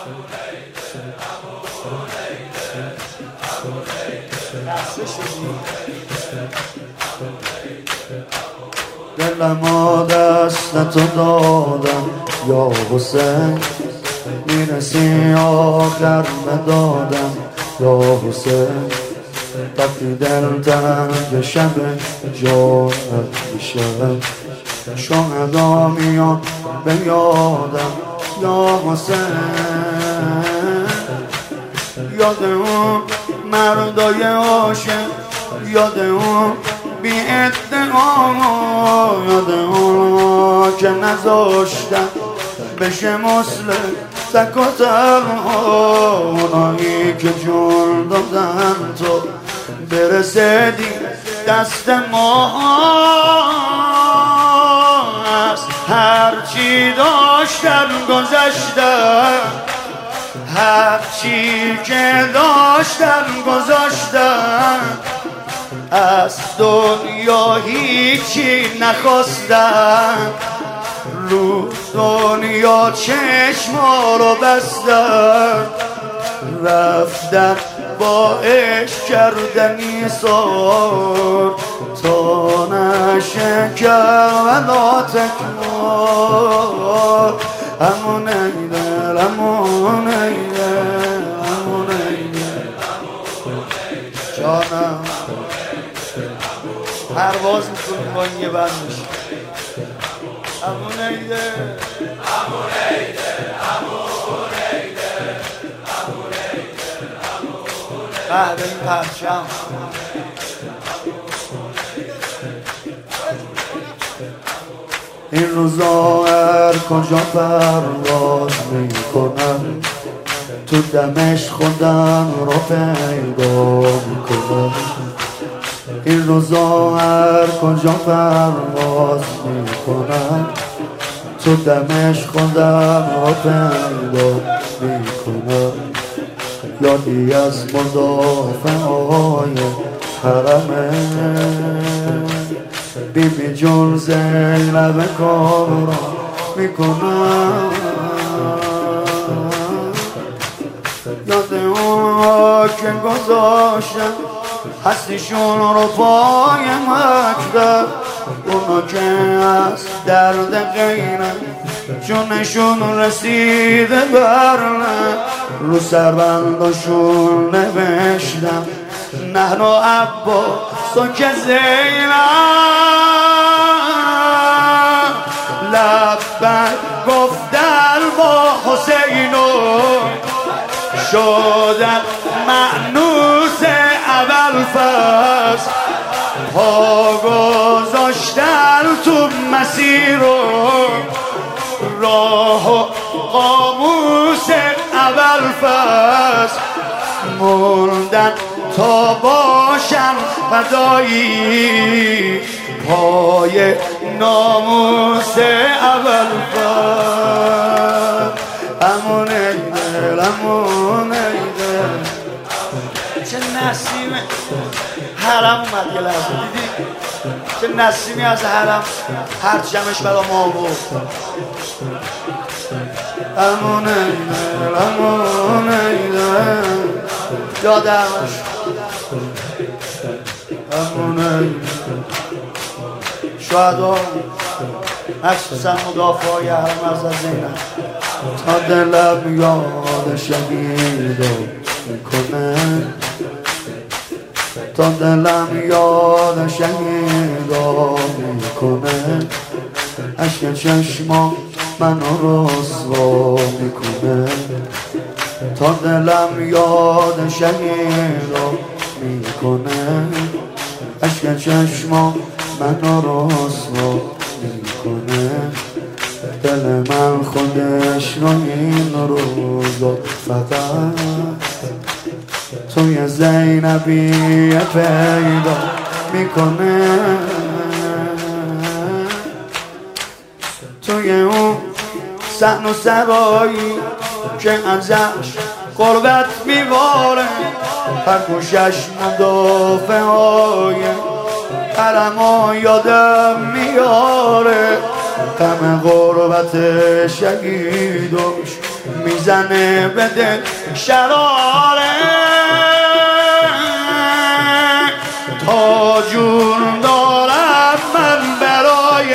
دلمو دست تو دادم یا حسین، میرسی آخر ندادم یا حسین. وقتی دل تنگ شب جانت میشه، شهدا میان به یادم یا حسین. یاد اون مردای عاشق، یاد اون بی ادعا، یاد اون که نذاشتن بشه مسلم تک و تنها. اونایی که جون دادن تو برسدی دست ما، از هرچی داشتن گذاشتن، هرچی که داشتن گذاشتن، از دنیا هیچی نخواستن. رو دنیا چشما رو بستن، رفتن با عشق کردنی سار تا نشه کربلا تکرار. همون ایدل، همون ایدل، همون ایدل جانم. پرواز میکنیم با این یه بند میشه. همون ایدل، همون ایدل، همون ایدل، همون ایدل، همون ایدل. بعد این پرچم این روزا هر کجا پرواز میکنم، تو دمش خودم رو پیدا میکنم. این روزا هر کجا پرواز میکنم، تو دمش خودم رو پیدا میکنم. یادی از مدافعای حرمه، بیبی جون زینب کارا میکنم. یاد اون که گذاشتن هستیشون رو پای مکتب، اونا که از درد غیرن جونشون رسیده برنه. رو سربنداشون نوشتم نحن عباس و که زینب، لبک گفتن با حسین و شدن مأنوس اول فصل. پا گذاشتن تو مسیر و راه و قاموس اول فصل. موندن تا باشن فدایی پای ناموس اول فصل. امون ایدل، امون ایدل. چه نسیم حرم اومد یه لحظه دیدی؟ چه نسیمی از حرم هر جمعش برا ما بود. امون ایدل، امون ایدل. یادمش امون ایدل. شهدا مخصوصا مدافعای حرم از زینب، تا دلم یاد شهیدا میکنه، تا دلم یاد شهیدا میکنه. عشق چشما منو رسوا میکنه، تا دلم یاد شهیدا میکنه. عشق چشما منو رسوا میکنه. دل من خودش رو این روزا فقط توی زینبیه پیدا میکنه. توی اون صحن و سرایی که ازش قربت میباره، هر گوشش مدافع های حرما یادم میاره. غم غربت شهیدوش میزنه به دل شراره تا جون دارم من برای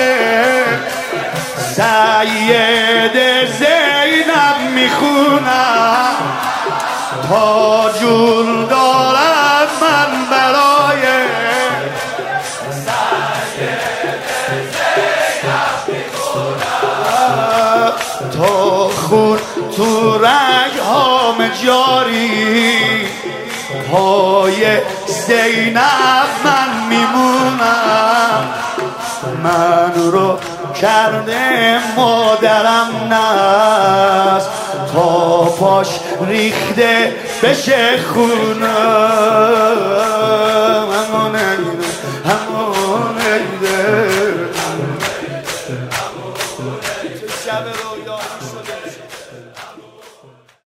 سید زینب میخونم تا جون دارم من برای تا خون تو رگ هام جاری پای زینب من میمونم من رو کرده مادرم نست تا پاش ریخته بشه خونه